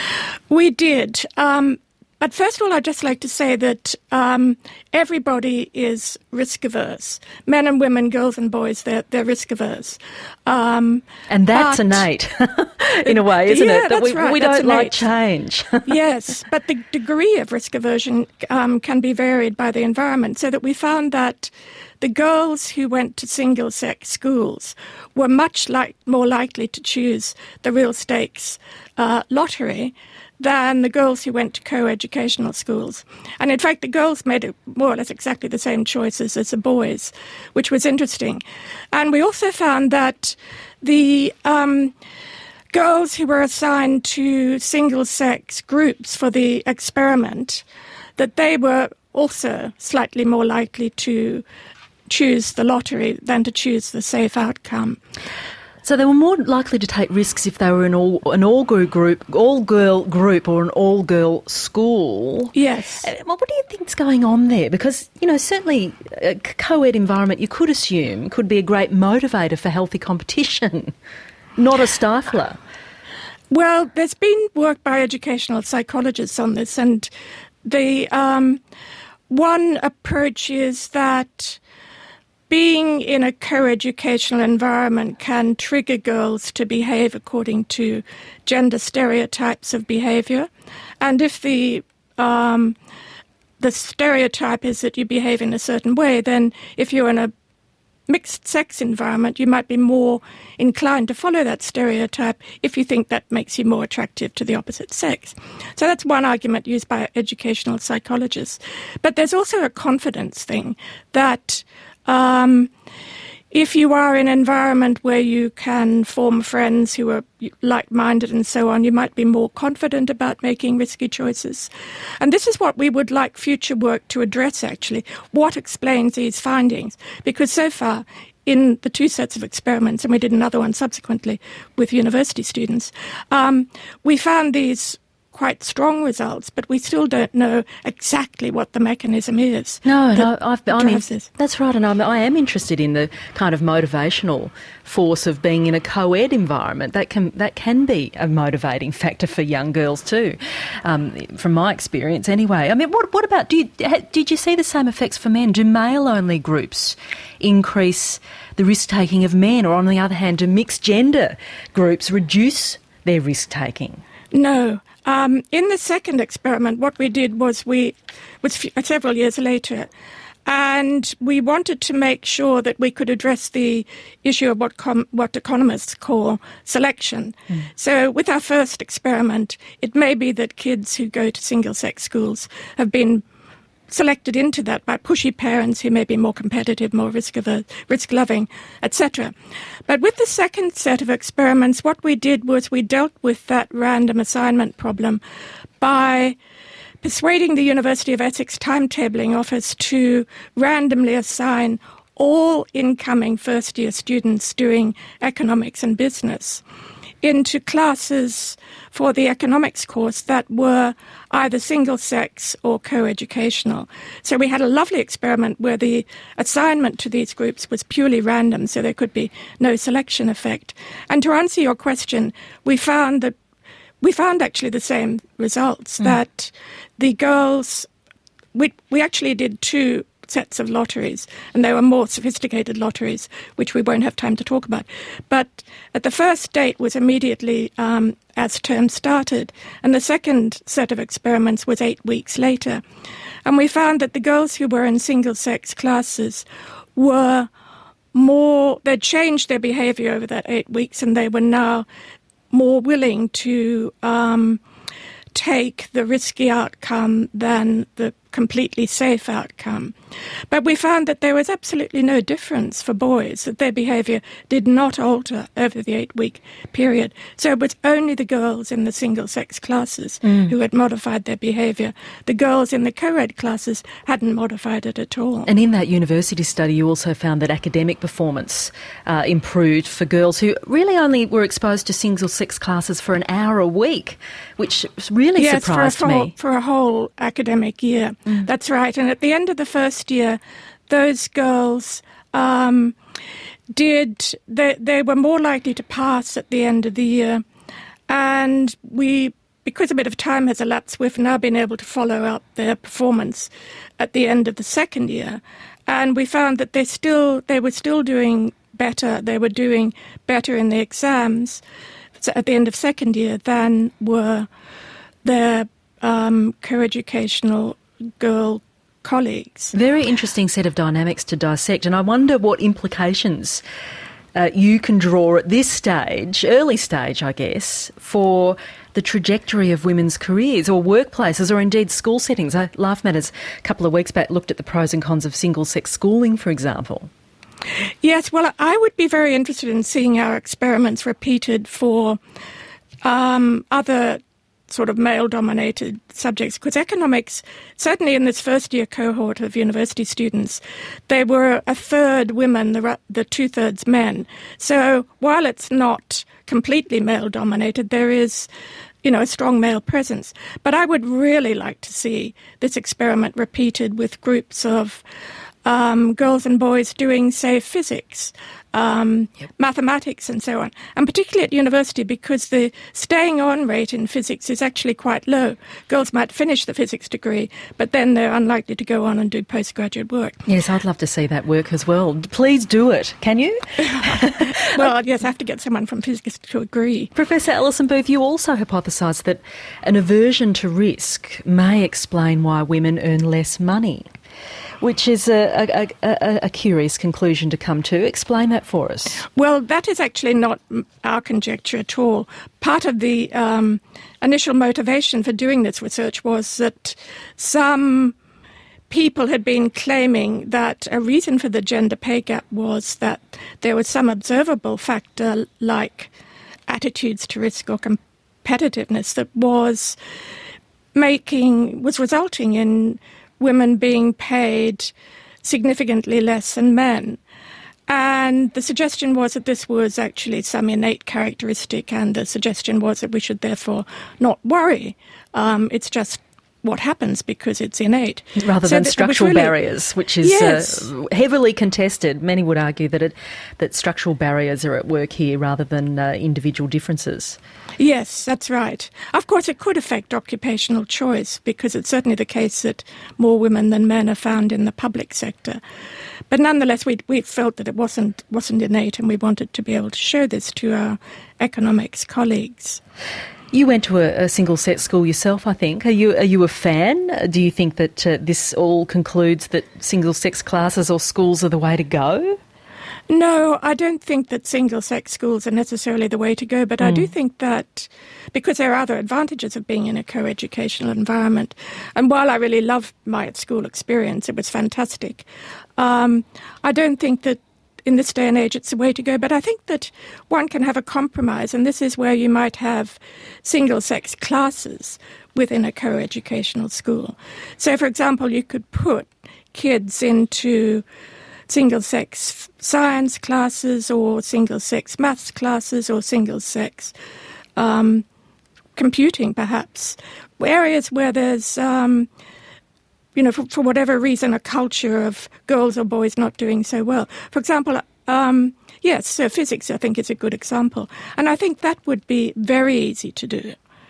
We did. Um, but first of all, I'd just like to say that um, everybody is risk-averse. Men and women, girls and boys, they're, they're risk-averse. Um, and that's innate, in a way, isn't yeah, it? That that's we, right. we that's don't innate. like change. Yes, but the degree of risk aversion um, can be varied by the environment, so that we found that the girls who went to single-sex schools were much like, more likely to choose the real stakes uh, lottery than the girls who went to co-educational schools. And in fact, the girls made more or less exactly the same choices as the boys, which was interesting. And we also found that the um, girls who were assigned to single-sex groups for the experiment, that they were also slightly more likely to choose the lottery than to choose the safe outcome. So they were more likely to take risks if they were in all an all girl group, all girl group, or an all girl school. Yes. Uh, well, what do you think's going on there? Because you know, certainly a co-ed environment, you could assume, could be a great motivator for healthy competition, not a stifler. Well, there's been work by educational psychologists on this, and the um, one approach is that being in a co-educational environment can trigger girls to behave according to gender stereotypes of behaviour. And if the um, the stereotype is that you behave in a certain way, then if you're in a mixed-sex environment, you might be more inclined to follow that stereotype if you think that makes you more attractive to the opposite sex. So that's one argument used by educational psychologists. But there's also a confidence thing that Um, if you are in an environment where you can form friends who are like-minded and so on, you might be more confident about making risky choices. And this is what we would like future work to address, actually. What explains these findings? Because so far, in the two sets of experiments, and we did another one subsequently with university students, um, we found these quite strong results, but we still don't know exactly what the mechanism is. No, no, I've, I mean, this. that's right, and I'm, I am interested in the kind of motivational force of being in a co-ed environment. That can that can be a motivating factor for young girls too, um, from my experience anyway. I mean, what what about, do you, did you see the same effects for men? Do male-only groups increase the risk-taking of men, or on the other hand, do mixed-gender groups reduce their risk-taking? No. Um, in the second experiment, what we did was we, was f- several years later, and we wanted to make sure that we could address the issue of what com- what economists call selection. Mm. So with our first experiment, it may be that kids who go to single-sex schools have been selected into that by pushy parents who may be more competitive, more risk-averse, risk-loving, et cetera. But with the second set of experiments, what we did was we dealt with that random assignment problem by persuading the University of Essex timetabling office to randomly assign all incoming first-year students doing economics and business into classes for the economics course that were either single-sex or co-educational. So we had a lovely experiment where the assignment to these groups was purely random, so there could be no selection effect. And to answer your question, we found that we found actually the same results, mm. that the girls, we, we actually did two sets of lotteries, and they were more sophisticated lotteries, which we won't have time to talk about. But at the first date was immediately um, as term started, and the second set of experiments was eight weeks later. And we found that the girls who were in single-sex classes were more, they'd changed their behaviour over that eight weeks, and they were now more willing to um, take the risky outcome than the completely safe outcome. But we found that there was absolutely no difference for boys, that their behaviour did not alter over the eight-week period. So it was only the girls in the single-sex classes mm. who had modified their behaviour. The girls in the co-ed classes hadn't modified it at all. And in that university study, you also found that academic performance uh, improved for girls who really only were exposed to single-sex classes for an hour a week, which really yes, surprised for a full, me. for a whole academic year. Mm. That's right. And at the end of the first year, those girls um, did, they, they were more likely to pass at the end of the year. And we, because a bit of time has elapsed, we've now been able to follow up their performance at the end of the second year. And we found that they still, they were still doing better. They were doing better in the exams at the end of second year than were their um, co-educational girl colleagues. Very interesting set of dynamics to dissect, and I wonder what implications uh, you can draw at this stage, early stage I guess, for the trajectory of women's careers or workplaces or indeed school settings. I, Life Matters a couple of weeks back looked at the pros and cons of single-sex schooling, for example. Yes, well, I would be very interested in seeing our experiments repeated for um, other sort of male-dominated subjects, because economics, certainly in this first-year cohort of university students, they were a third women, the, the two-thirds men. So while it's not completely male-dominated, there is, you know, a strong male presence. But I would really like to see this experiment repeated with groups of um, girls and boys doing, say, physics, Um, yep. mathematics and so on, and particularly at university, because the staying on rate in physics is actually quite low. Girls might finish the physics degree, but then they're unlikely to go on and do postgraduate work. Yes, I'd love to see that work as well. Please do it, can you? Well, yes, I have to get someone from physics to agree. Professor Alison Booth, you also hypothesised that an aversion to risk may explain why women earn less money, which is a, a, a, a curious conclusion to come to. Explain that for us. Well, that is actually not our conjecture at all. Part of the um, initial motivation for doing this research was that some people had been claiming that a reason for the gender pay gap was that there was some observable factor like attitudes to risk or competitiveness that was making, was resulting in women being paid significantly less than men. And the suggestion was that this was actually some innate characteristic, and the suggestion was that we should therefore not worry. Um, it's just what happens because it's innate. Rather so than structural really, barriers, which is yes. uh, heavily contested. Many would argue that it, that structural barriers are at work here rather than uh, individual differences. Yes, that's right. Of course, it could affect occupational choice, because it's certainly the case that more women than men are found in the public sector. But nonetheless, we we felt that it wasn't wasn't innate, and we wanted to be able to show this to our economics colleagues. You went to a, a single-sex school yourself, I think. Are you are you a fan? Do you think that uh, this all concludes that single-sex classes or schools are the way to go? No, I don't think that single-sex schools are necessarily the way to go, but mm. I do think that because there are other advantages of being in a co-educational environment, and while I really loved my school experience, it was fantastic, um, I don't think that in this day and age it's the way to go, but I think that one can have a compromise, and this is where you might have single-sex classes within a co-educational school. So, for example, you could put kids into single-sex science classes or single-sex maths classes or single-sex um, computing, perhaps, areas where there's, um, you know, for, for whatever reason, a culture of girls or boys not doing so well. For example, um, yes, so physics, I think, is a good example. And I think that would be very easy to do.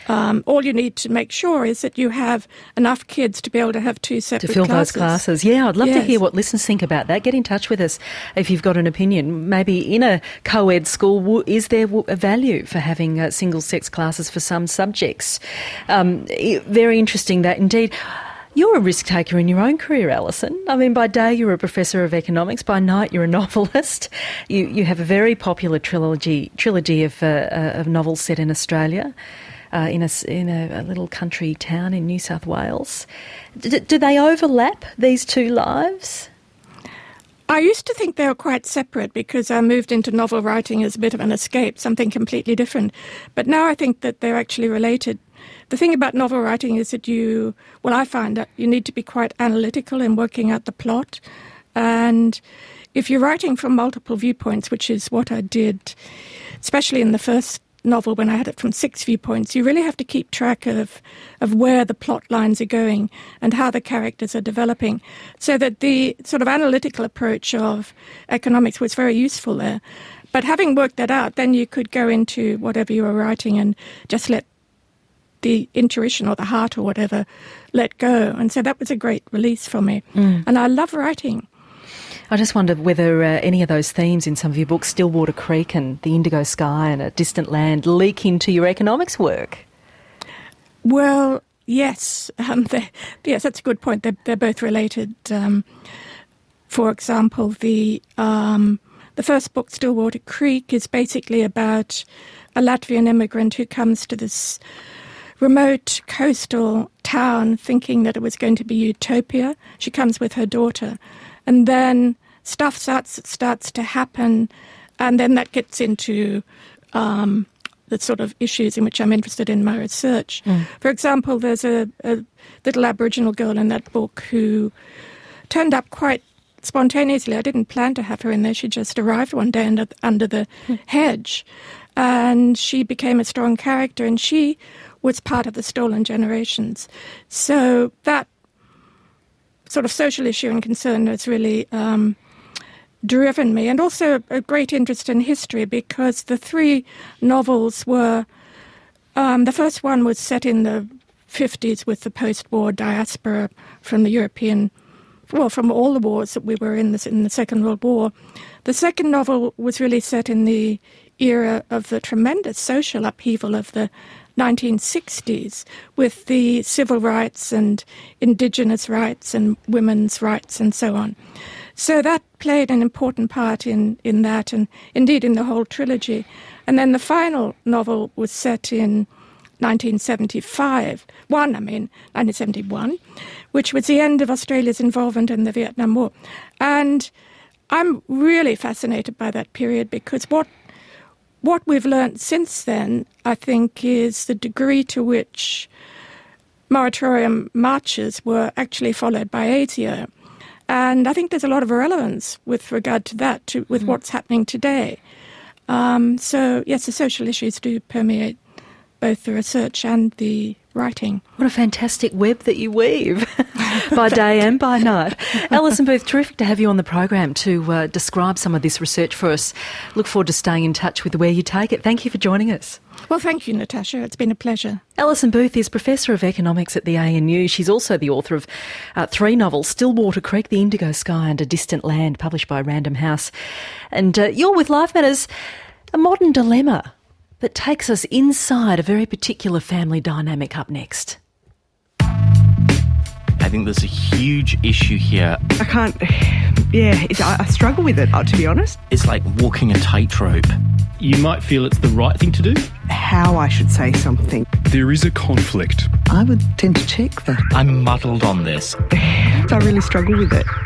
Um, all you need to make sure is that you have enough kids to be able to have two separate To fill classes. those classes. Yeah, I'd love Yes. to hear what listeners think about that. Get in touch with us if you've got an opinion. Maybe in a co-ed school, w- is there w- a value for having uh, single-sex classes for some subjects? Um, i- very interesting that indeed. You're a risk-taker in your own career, Alison. I mean, by day you're a professor of economics, by night you're a novelist. You you have a very popular trilogy trilogy of, uh, uh, of novels set in Australia, uh, in, a, in a, a little country town in New South Wales. D- do they overlap, these two lives? I used to think they were quite separate because I moved into novel writing as a bit of an escape, something completely different. But now I think that they're actually related. The thing about novel writing is that you, well, I find that you need to be quite analytical in working out the plot. And if you're writing from multiple viewpoints, which is what I did, especially in the first novel when I had it from six viewpoints, you really have to keep track of, of where the plot lines are going and how the characters are developing. So that the sort of analytical approach of economics was very useful there. But having worked that out, then you could go into whatever you were writing and just let the intuition or the heart or whatever let go. And so that was a great release for me. Mm. And I love writing. I just wonder whether uh, any of those themes in some of your books, Stillwater Creek and The Indigo Sky and A Distant Land, leak into your economics work. Well, yes. Um, yes, that's a good point. They're, they're both related. Um, for example, the um, the first book, Stillwater Creek, is basically about a Latvian immigrant who comes to this remote coastal town thinking that it was going to be utopia. She comes with her daughter. And then stuff starts, starts to happen, and then that gets into um, the sort of issues in which I'm interested in my research. Mm. For example, there's a, a little Aboriginal girl in that book who turned up quite spontaneously. I didn't plan to have her in there. She just arrived one day under, under the mm. hedge, and she became a strong character, and she was part of the Stolen Generations. So that sort of social issue and concern has really um, driven me, and also a great interest in history, because the three novels were, um, the first one was set in the fifties with the post-war diaspora from the European, well, from all the wars that we were in, this, in the Second World War. The second novel was really set in the era of the tremendous social upheaval of the nineteen sixties, with the civil rights and Indigenous rights and women's rights and so on. So that played an important part in, in that, and indeed in the whole trilogy. And then the final novel was set in nineteen seventy-five, one, I mean, nineteen seventy-one, which was the end of Australia's involvement in the Vietnam War. And I'm really fascinated by that period, because what What we've learnt since then, I think, is the degree to which moratorium marches were actually followed by ASIO. And I think there's a lot of relevance with regard to that, to, with mm. what's happening today. Um, so, yes, the social issues do permeate both the research and the writing. What a fantastic web that you weave, by day and by night. Alison Booth, terrific to have you on the program to uh, describe some of this research for us. Look forward to staying in touch with where you take it. Thank you for joining us. Well, thank you, Natasha. It's been a pleasure. Alison Booth is Professor of Economics at the A N U. She's also the author of uh, three novels, Stillwater Creek, The Indigo Sky and A Distant Land, published by Random House. And uh, you're with Life Matters, a modern dilemma that takes us inside a very particular family dynamic up next. I think there's a huge issue here. I can't, yeah, it's, I, I struggle with it, to be honest. It's like walking a tightrope. You might feel it's the right thing to do. How I should say something. There is a conflict. I would tend to check that. I'm muddled on this. I really struggle with it.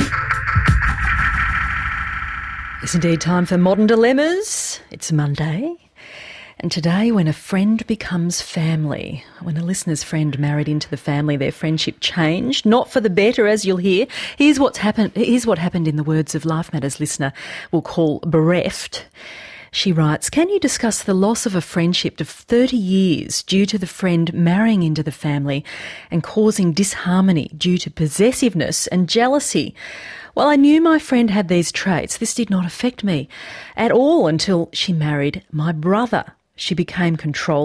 It's indeed time for Modern Dilemmas. It's Monday. And today, when a friend becomes family, when a listener's friend married into the family, their friendship changed, not for the better, as you'll hear. Here's what's happened. Here's what happened in the words of Life Matters listener we'll call Bereft. She writes, can you discuss the loss of a friendship of thirty years due to the friend marrying into the family and causing disharmony due to possessiveness and jealousy? While I knew my friend had these traits, this did not affect me at all until she married my brother. She became controlling,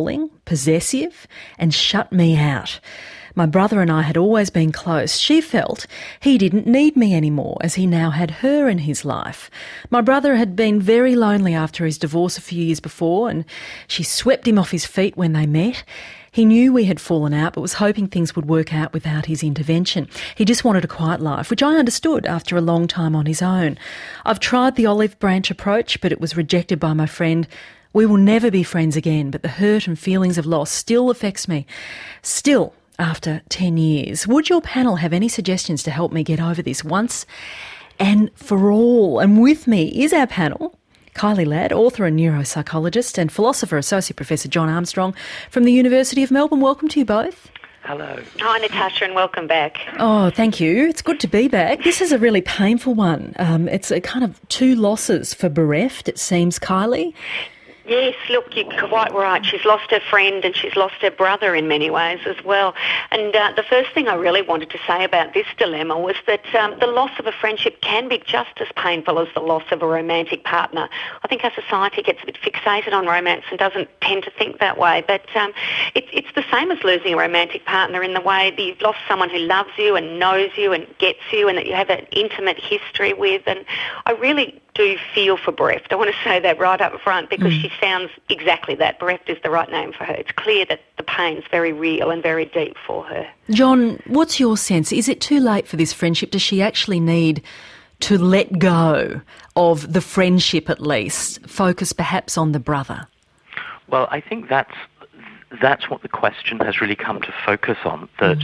possessive, and shut me out. My brother and I had always been close. She felt he didn't need me anymore as he now had her in his life. My brother had been very lonely after his divorce a few years before, and she swept him off his feet when they met. He knew we had fallen out but was hoping things would work out without his intervention. He just wanted a quiet life, which I understood after a long time on his own. I've tried the olive branch approach, but it was rejected by my friend. We will never be friends again, but the hurt and feelings of loss still affects me. Still, after ten years, would your panel have any suggestions to help me get over this once and for all? And with me is our panel, Kylie Ladd, author and neuropsychologist, and philosopher Associate Professor John Armstrong from the University of Melbourne. Welcome to you both. Hello. Hi, Natasha, and welcome back. Oh, thank you. It's good to be back. This is a really painful one. Um, it's a kind of two losses for bereft, it seems, Kylie. Yes, look, you're quite right. She's lost her friend and she's lost her brother in many ways as well. And uh, the first thing I really wanted to say about this dilemma was that um, the loss of a friendship can be just as painful as the loss of a romantic partner. I think our society gets a bit fixated on romance and doesn't tend to think that way. But um, it, it's the same as losing a romantic partner in the way that you've lost someone who loves you and knows you and gets you and that you have an intimate history with. And I really do feel for bereft. I want to say that right up front because mm. she sounds exactly that. Bereft is the right name for her. It's clear that the pain's very real and very deep for her. John, what's your sense? Is it too late for this friendship? Does she actually need to let go of the friendship at least, focus perhaps on the brother? Well, I think that's that's what the question has really come to focus on, that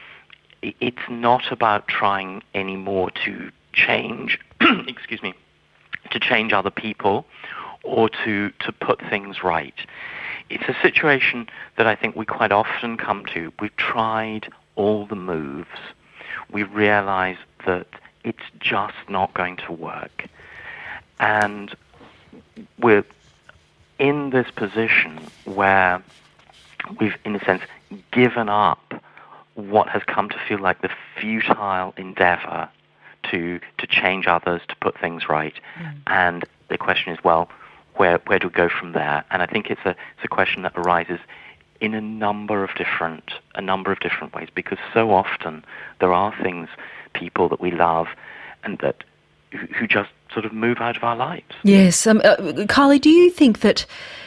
mm. it's not about trying anymore to change, excuse me, to change other people or to, to put things right. It's a situation that I think we quite often come to. We've tried all the moves. We realise that it's just not going to work. And we're in this position where we've, in a sense, given up what has come to feel like the futile endeavour to to change others, to put things right. Mm. And the question is, well, where where do we go from there? And I think it's a it's a question that arises in a number of different a number of different ways, because so often there are things, people that we love, and that who, who just sort of move out of our lives. Yes, um, uh, Kylie, do you think that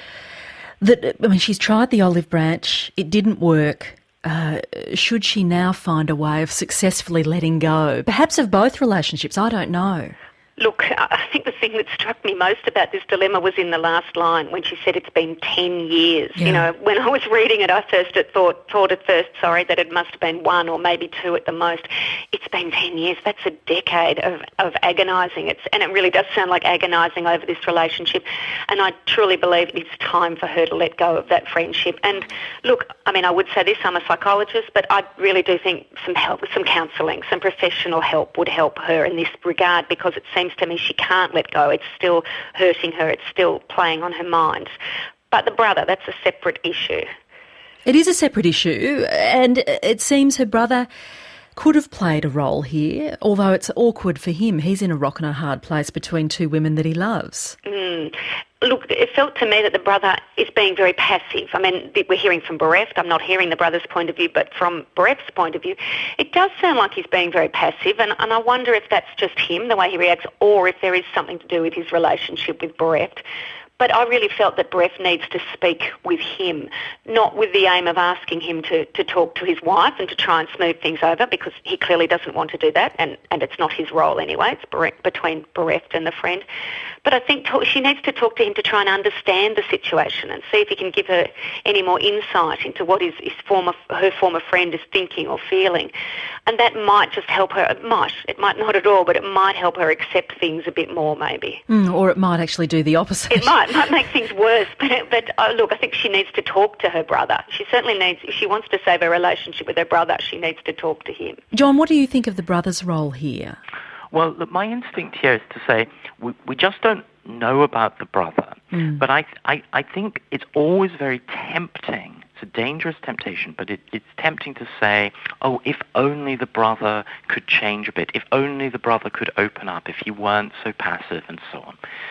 that I mean, she's tried the olive branch, it didn't work. Uh, should she now find a way of successfully letting go, perhaps of both relationships? I don't know. Look, I think the thing that struck me most about this dilemma was in the last line when she said it's been ten years. Yeah. You know, when I was reading it, I first at thought, thought at first, sorry, that it must have been one or maybe two at the most. It's been ten years. That's a decade of, of agonising. It's, and it really does sound like agonising over this relationship. And I truly believe it's time for her to let go of that friendship. And look, I mean, I would say this, I'm a psychologist, but I really do think some help, some counselling, some professional help would help her in this regard, because it seems to me she can't let go. It's still hurting her. It's still playing on her mind. But the brother, that's a separate issue. It is a separate issue, and it seems her brother could have played a role here, although it's awkward for him. He's in a rock and a hard place between two women that he loves. Mm. Look, it felt to me that the brother is being very passive. I mean, we're hearing from Bereft. I'm not hearing the brother's point of view, but from Bereft's point of view, it does sound like he's being very passive, and, and I wonder if that's just him, the way he reacts, or if there is something to do with his relationship with Bereft. But I really felt that Bereft needs to speak with him, not with the aim of asking him to, to talk to his wife and to try and smooth things over, because he clearly doesn't want to do that, and, and it's not his role anyway. It's Bereft, between Bereft and the friend. But I think talk, she needs to talk to him to try and understand the situation and see if he can give her any more insight into what his, his former, her former friend is thinking or feeling. And that might just help her. It might. It might not at all, but it might help her accept things a bit more, maybe. Mm, or it might actually do the opposite. It might. It might make things worse. But, but oh, look, I think she needs to talk to her brother. She certainly needs, if she wants to save her relationship with her brother, she needs to talk to him. John, what do you think of the brother's role here? Well, look, my instinct here is to say we, we just don't know about the brother. Mm. But I, I, I think it's always very tempting. It's a dangerous temptation, but it, it's tempting to say, oh, if only the brother could change a bit, if only the brother could open up, if he weren't so passive and so on.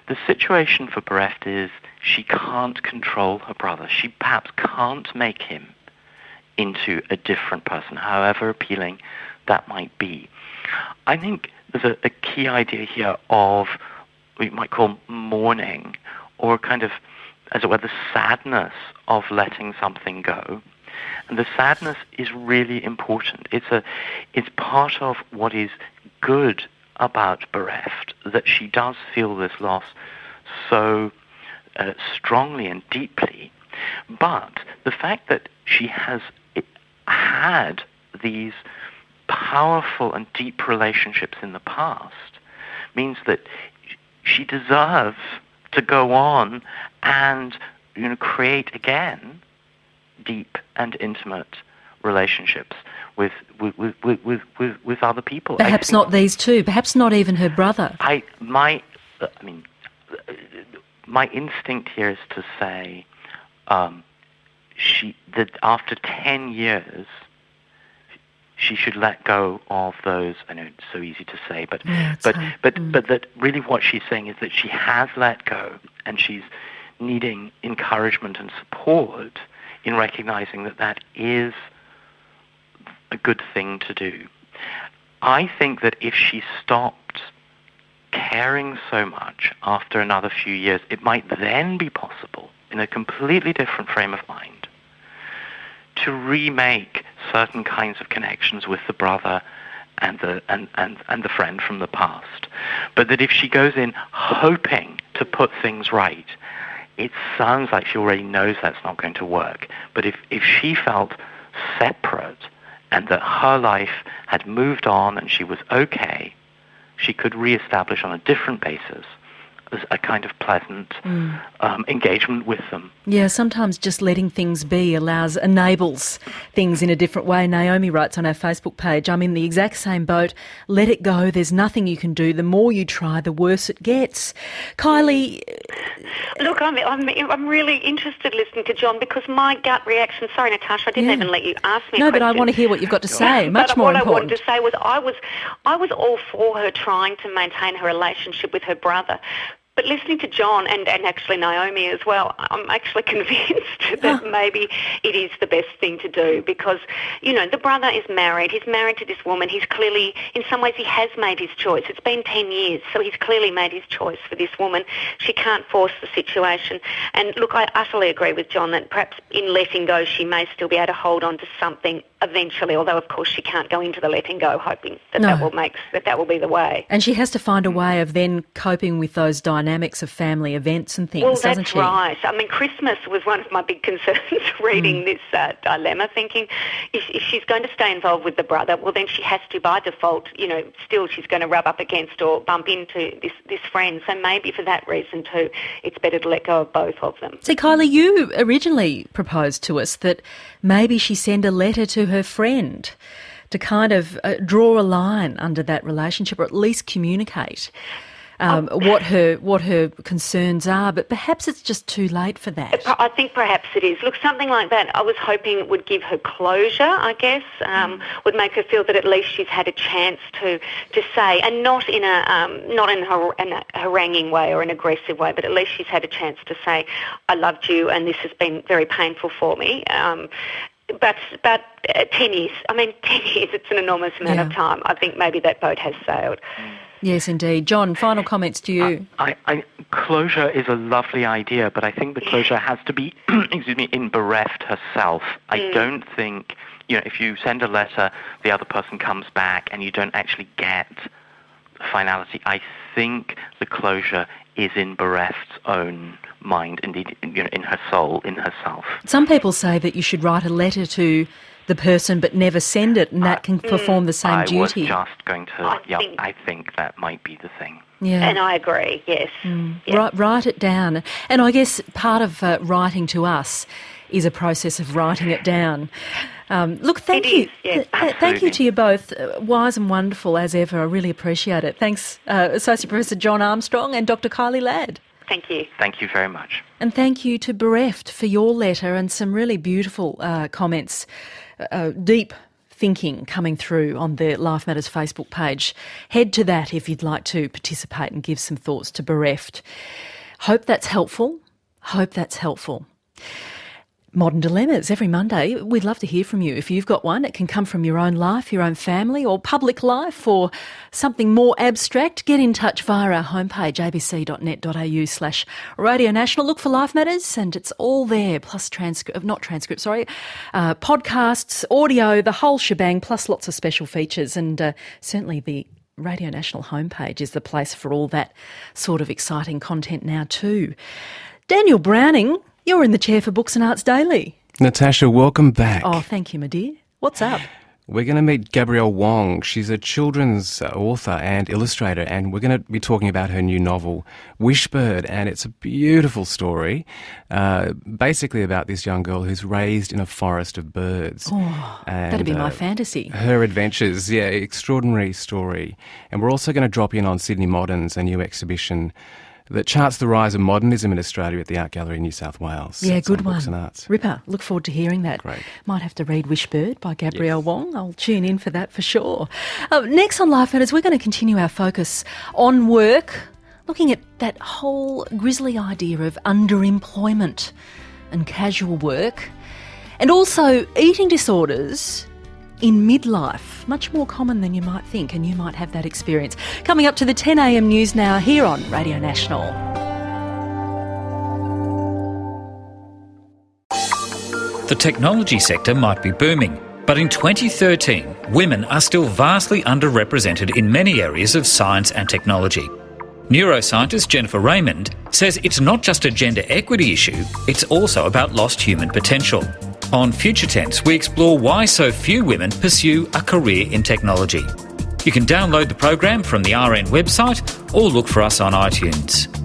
the situation for Bereft is she can't control her brother. She perhaps can't make him into a different person, however appealing that might be. I think there's a, a key idea here of what you might call mourning, or kind of, as it were, the sadness of letting something go. And the sadness is really important. It's a, it's part of what is good about Bereft, that she does feel this loss so uh, strongly and deeply. But the fact that she has had these powerful and deep relationships in the past means that she deserves to go on and, you know, create again deep and intimate relationships with with with with, with, with other people. Perhaps not these two. Perhaps not even her brother. I my I mean, my instinct here is to say, um, she that after ten years, she should let go of those. I know it's so easy to say, but yeah, but hard. but mm. but that really what she's saying is that she has let go, and she's needing encouragement and support in recognizing that that is a good thing to do. I think that if she stopped caring so much after another few years, it might then be possible, in a completely different frame of mind, to remake certain kinds of connections with the brother and the and, and, and the friend from the past. But that if she goes in hoping to put things right, it sounds like she already knows that's not going to work. But if, if she felt separate and that her life had moved on and she was okay, she could reestablish on a different basis a kind of pleasant mm. um, engagement with them. Yeah, sometimes just letting things be allows, enables things in a different way. Naomi writes on our Facebook page, I'm in the exact same boat. Let it go. There's nothing you can do. The more you try, the worse it gets. Kylie... Look, I'm, I'm, I'm really interested listening to John, because my gut reaction... Sorry, Natasha, I didn't yeah. even let you ask me No, a but question. I want to hear what you've got to say. Much but more what important. I wanted to say was I was, I was all for her trying to maintain her relationship with her brother. But listening to John and, and actually Naomi as well, I'm actually convinced that oh. maybe it is the best thing to do, because, you know, the brother is married. He's married to this woman. He's clearly, in some ways, he has made his choice. It's been ten years, so he's clearly made his choice for this woman. She can't force the situation. And look, I utterly agree with John that perhaps in letting go, she may still be able to hold on to something eventually, although, of course, she can't go into the letting go hoping that no. that will make, that that will be the way. And she has to find a way of then coping with those dynamics of family events and things, well, doesn't that's she? right. I mean, Christmas was one of my big concerns reading mm. this uh, dilemma, thinking if, if she's going to stay involved with the brother, well, then she has to, by default, you know, still she's going to rub up against or bump into this, this friend. So maybe for that reason too, it's better to let go of both of them. See, Kylie, you originally proposed to us that maybe she send a letter to her friend to kind of uh, draw a line under that relationship, or at least communicate um, oh. what her what her concerns are. But perhaps it's just too late for that. I think perhaps it is. Look, something like that, I was hoping it would give her closure, I guess, um, mm. would make her feel that at least she's had a chance to, to say, and not in a um, not in a, in a haranguing way or an aggressive way, but at least she's had a chance to say, I loved you and this has been very painful for me. Um, But but uh, ten years, I mean, ten years, it's an enormous amount yeah. of time. I think maybe that boat has sailed. Yes, indeed. John, final comments to you. I, I, closure is a lovely idea, but I think the closure has to be, excuse me, in Bereft herself. I mm. don't think, you know, if you send a letter, the other person comes back and you don't actually get finality. I think the closure is in Bereft's own mind, indeed, you know, in her soul, in herself. Some people say that you should write a letter to the person but never send it, and that can uh, perform the same I duty. I was just going to, I yeah, think, I think that might be the thing. Yeah. And I agree, yes. Mm. yes. Write, write it down. And I guess part of uh, writing to us is a process of writing it down. Um, look, thank it you. Is, yes, Th- thank you to you both. Uh, wise and wonderful as ever. I really appreciate it. Thanks, uh, Associate Professor John Armstrong and Doctor Kylie Ladd. Thank you. Thank you very much. And thank you to Bereft for your letter and some really beautiful uh, comments, uh, deep thinking coming through on the Life Matters Facebook page. Head to that if you'd like to participate and give some thoughts to Bereft. Hope that's helpful. Hope that's helpful. Modern Dilemmas every Monday. We'd love to hear from you. If you've got one, it can come from your own life, your own family, or public life, or something more abstract. Get in touch via our homepage, abc.net.au slash Radio National. Look for Life Matters, and it's all there, plus transcript, not transcript, sorry, uh, podcasts, audio, the whole shebang, plus lots of special features, and uh, certainly the Radio National homepage is the place for all that sort of exciting content now too. Daniel Browning, you're in the chair for Books and Arts Daily. Natasha, welcome back. Oh, thank you, my dear. What's up? We're going to meet Gabrielle Wong. She's a children's author and illustrator, and we're going to be talking about her new novel, Wishbird, and it's a beautiful story, uh, basically about this young girl who's raised in a forest of birds. Oh, and, that'd be my uh, fantasy. Her adventures, yeah, extraordinary story. And we're also going to drop in on Sydney Moderns, a new exhibition that charts the rise of modernism in Australia at the Art Gallery in New South Wales. Yeah, it's good on one. Books and Arts. Ripper. Look forward to hearing that. Great. Might have to read Wishbird by Gabrielle yes. Wong. I'll tune in for that for sure. Uh, next on Life Matters, we're going to continue our focus on work, looking at that whole grisly idea of underemployment and casual work, and also eating disorders in midlife, much more common than you might think, and you might have that experience. Coming up to the ten a m news now here on Radio National. The technology sector might be booming, but in twenty thirteen, women are still vastly underrepresented in many areas of science and technology. Neuroscientist Jennifer Raymond says it's not just a gender equity issue, it's also about lost human potential. On Future Tense, we explore why so few women pursue a career in technology. You can download the program from the R N website or look for us on iTunes.